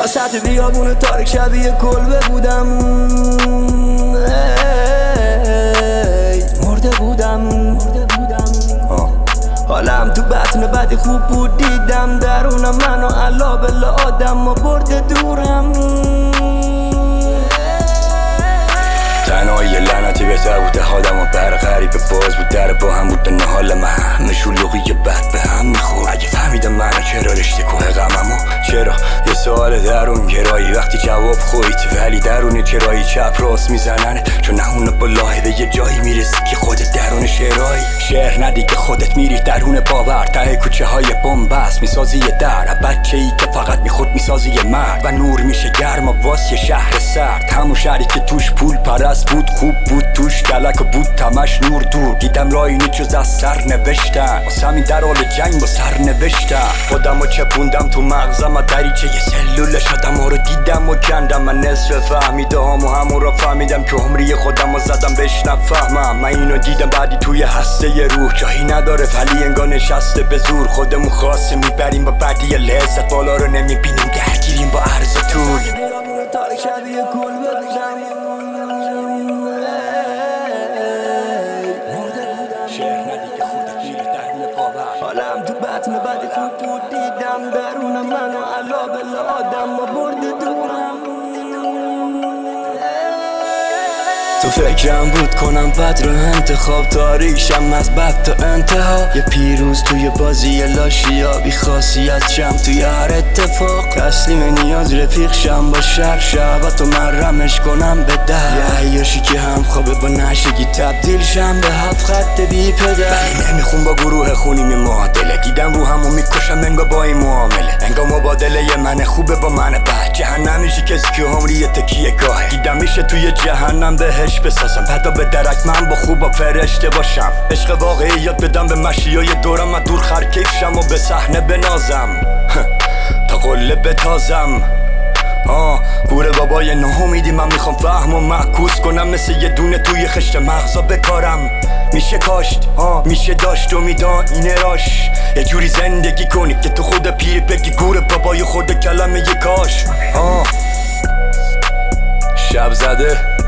وسط بیابون تاریک شبیه کلبه بودم، مرده بودم. حالم تو بطن بدی خوب بود، دیدم درونم منو علا بلا آدم و برده دورم. تنهایی لعنتی بهتر بود، آدم و بر غریب باز بود، در با هم بود، نه حال من همه شلوغی بد به هم میخورد. اگه فهمیدم منو چرا رشته کوه غممو، چرا یه سوال درون گرایی وقتی جواب خویت، ولی درون چرایی چپ راست میزننه، چون نهونه با لاحظه یه جایی میرسی که خودت درون شعرایی. شعر ندی که خودت میری درون باور، ته کوچه های بنبست میسازی یه در، بچه ای که فقط میخود میسازی یه مرد، و نور میشه گرم و واسه شهر سرد. همون شهری که توش پول پرست بود، خوب بود توش کلک بود، تمش نور دور. دیدم راینی جز از سر نوشتن، واسه همین در حال جنگ با سر نوشتم. خودمو چپوندم تو مغزم، دریچه یه سلول شدم ها رو دیدم و کندم. من نصف فهمیده و همون را فهمیدم که عمری خودم رو زدم بهش نفهمم. من اینو دیدم بعدی توی هسته ی روح، جایی نداره ولی انگار نشسته به زور. خودمون خاصه میبریم با بعدی لذت، بالا رو نمیبینیم درگیریم با عرض و طول. حالم تو بطن بدی خوب بود، دیدم درونم منو علا بلا آدم و برده دورم. تو فکرم بود کنم بد رو انتخاب، تاریکشم از بد تا انتها. یه پیروز توی بازی لاشیا، بی خاصیت شم توی هر اتفاق. تسلیم نیاز رفیق شم با شر، شهوت و مرمش کنم به در. یه عیاشی که هم خوابه با نشگی تبدیل شم به 7 خط بی پدر. ولی نمیخون با گروه خونیم معادله، دیدم رو همو میکشم انگار با این معامله. انگار مبادله یه من خوبه با من بد، جهنمیشی کسی که عمری یه تکیه گاهه. دیدم میشه توی جهنم بهش بسازم، بعدا به درک من با خوبا فرشته باشم. عشق واقعی یاد بدم به مشیای دورم، من دور خرکشم و به صحنه بنازم تا قله بتازم. گوره بابای ناامیدی، من میخوام فهم و معکوس کنم، مثل یه دونه توی خشت مغزا بکارم. میشه کاشت میشه داشت و میدان اینه راش، یه جوری زندگی کنی که تو خود پیر بگی گوره بابای خود کلمه یه کاش. شب زده